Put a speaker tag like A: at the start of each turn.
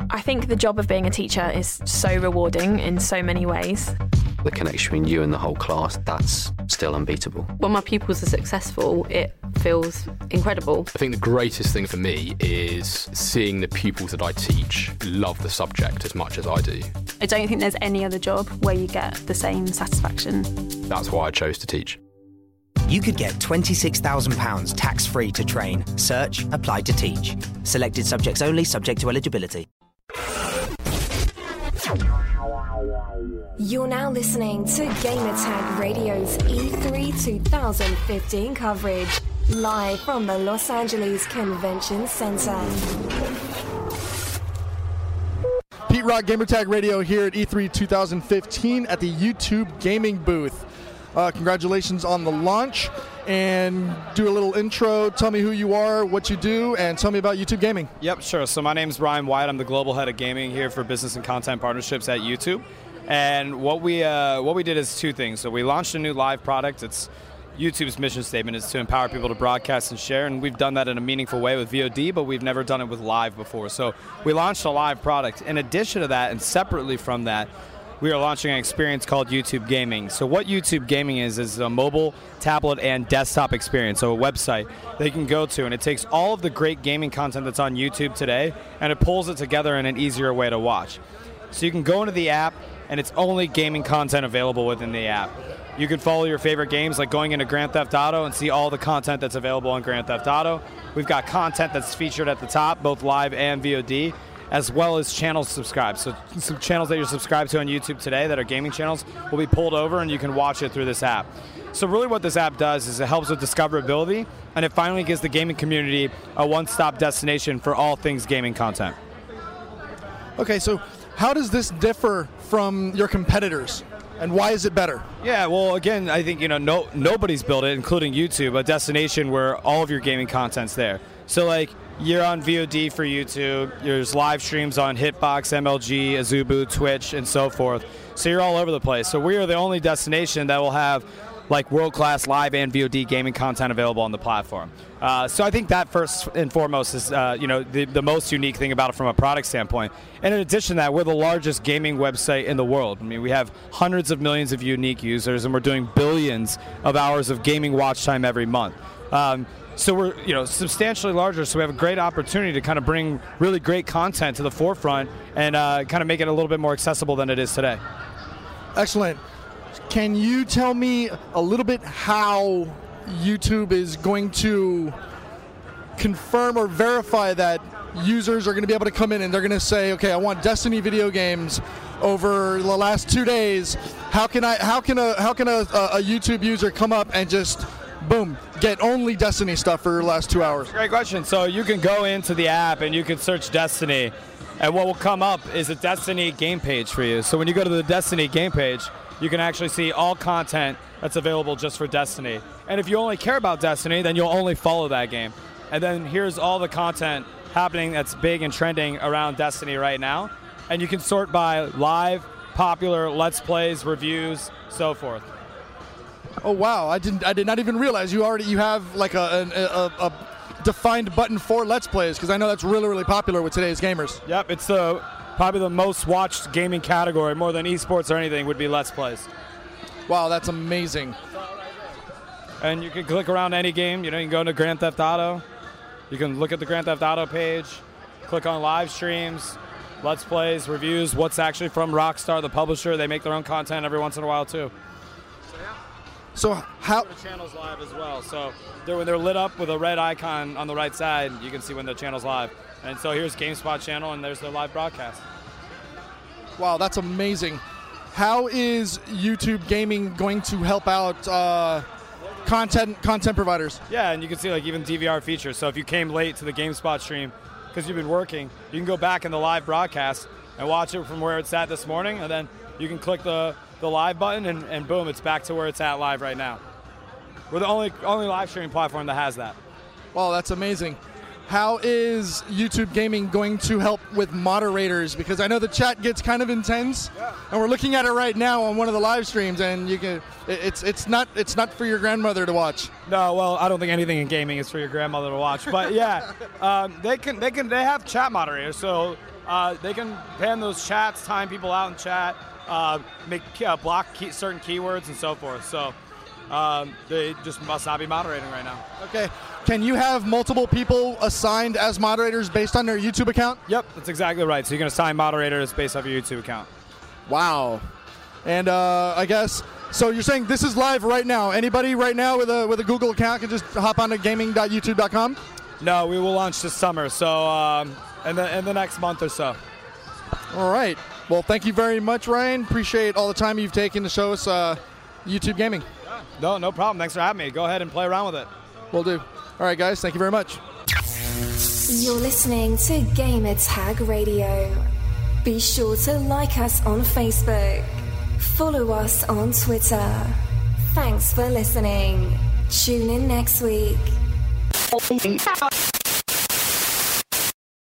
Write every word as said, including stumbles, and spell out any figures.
A: I think the job of being a teacher is so rewarding in so many ways.
B: The connection between you and the whole class, that's still unbeatable.
C: When my pupils are successful, it feels incredible.
D: I think the greatest thing for me is seeing the pupils that I teach love the subject as much as I do.
E: I don't think there's any other job where you get the same satisfaction.
D: That's why I chose to teach.
F: You could get twenty-six thousand pounds tax-free to train. Search Apply to Teach. Selected subjects only, subject to eligibility.
G: You're now listening to Gamertag Radio's E three twenty fifteen coverage, live from the Los Angeles Convention Center.
H: Pete Rock, Gamertag Radio here at E three twenty fifteen at the YouTube gaming booth. Uh, congratulations on the launch, and do a little intro. Tell me who you are, what you do, and tell me about YouTube gaming.
I: Yep, sure. So my name is Brian White. I'm the global head of gaming here for business and content partnerships at YouTube. And what we uh, what we did is two things. So we launched a new live product. It's YouTube's mission statement is to empower people to broadcast and share, and we've done that in a meaningful way with V O D, but we've never done it with live before. So we launched a live product. In addition to that, and separately from that, we are launching an experience called YouTube Gaming. So what YouTube Gaming is, is a mobile, tablet, and desktop experience, so a website they can go to, and it takes all of the great gaming content that's on YouTube today, and it pulls it together in an easier way to watch. So you can go into the app, and it's only gaming content available within the app. You can follow your favorite games, like going into Grand Theft Auto and see all the content that's available on Grand Theft Auto. We've got content that's featured at the top, both live and V O D, as well as channels subscribed. So some channels that you're subscribed to on YouTube today that are gaming channels will be pulled over, and you can watch it through this app. So really what this app does is it helps with discoverability, and it finally gives the gaming community a one-stop destination for all things gaming content.
H: Okay, so how does this differ from your competitors, and why is it better?
I: Yeah, well, again, I think you know no nobody's built it, including YouTube, a destination where all of your gaming content's there. So like, you're on V O D for YouTube, there's live streams on Hitbox, M L G, Azubu, Twitch, and so forth. So you're all over the place. So we are the only destination that will have like world-class live and V O D gaming content available on the platform. Uh, so I think that first and foremost is uh, you know the, the most unique thing about it from a product standpoint. And in addition to that, we're the largest gaming website in the world. I mean, we have hundreds of millions of unique users, and we're doing billions of hours of gaming watch time every month. Um, So we're, you know, substantially larger, so we have a great opportunity to kind of bring really great content to the forefront and uh, kind of make it a little bit more accessible than it is today.
H: Excellent. Can you tell me a little bit how YouTube is going to confirm or verify that users are going to be able to come in and they're going to say, okay, I want Destiny video games over the last two days. How can I? How can a? How can a, a YouTube user come up and just boom, get only Destiny stuff for the last two hours?
I: Great question. So you can go into the app and you can search Destiny, and what will come up is a Destiny game page for you. So when you go to the Destiny game page, you can actually see all content that's available just for Destiny. And if you only care about Destiny, then you'll only follow that game. And then here's all the content happening that's big and trending around Destiny right now. And you can sort by live, popular, Let's Plays, reviews, so forth.
H: Oh wow! I didn't. I did not even realize you already you have like a a, a defined button for Let's Plays, because I know that's really really popular with today's gamers.
I: Yep, it's the probably the most watched gaming category, more than esports or anything, would be Let's Plays.
H: Wow, that's amazing.
I: And you can click around any game. You know, you can go into Grand Theft Auto. You can look at the Grand Theft Auto page, click on live streams, Let's Plays, reviews. What's actually from Rockstar, the publisher? They make their own content every once in a while too.
H: So how
I: the channel's live as well. So they're, when they're lit up with a red icon on the right side, you can see when the channel's live. And so here's GameSpot channel, and there's their live broadcast.
H: Wow, that's amazing. How is YouTube Gaming going to help out uh, content content providers?
I: Yeah, and you can see like even D V R features. So if you came late to the GameSpot stream because you've been working, you can go back in the live broadcast and watch it from where it's at this morning, and then you can click the the live button, and, and boom, it's back to where it's at live right now. We're the only only live streaming platform that has that.
H: Wow, that's amazing. How is YouTube Gaming going to help with moderators? Because I know the chat gets kind of intense, yeah. And we're looking at it right now on one of the live streams, and you can it's it's not it's not for your grandmother to watch.
I: No, well, I don't think anything in gaming is for your grandmother to watch, but yeah, um, they can they can they have chat moderators. So uh, they can ban those chats, time people out in chat, uh, make uh, block key, certain keywords and so forth. So um, they just must not be moderating right now.
H: Okay. Can you have multiple people assigned as moderators based on their YouTube account?
I: Yep, that's exactly right. So you can assign moderators based off your YouTube account.
H: Wow. And uh, I guess, so you're saying this is live right now. Anybody right now with a with a Google account can just hop on to gaming dot youtube dot com?
I: No, we will launch this summer, so um, in, the, in the next month or so.
H: All right. Well, thank you very much, Ryan. Appreciate all the time you've taken to show us uh, YouTube gaming.
I: Yeah. No, no problem. Thanks for having me. Go ahead and play around with it.
H: Will do. All right, guys. Thank you very much.
G: You're listening to Gamertag Radio. Be sure to like us on Facebook. Follow us on Twitter. Thanks for listening. Tune in next week.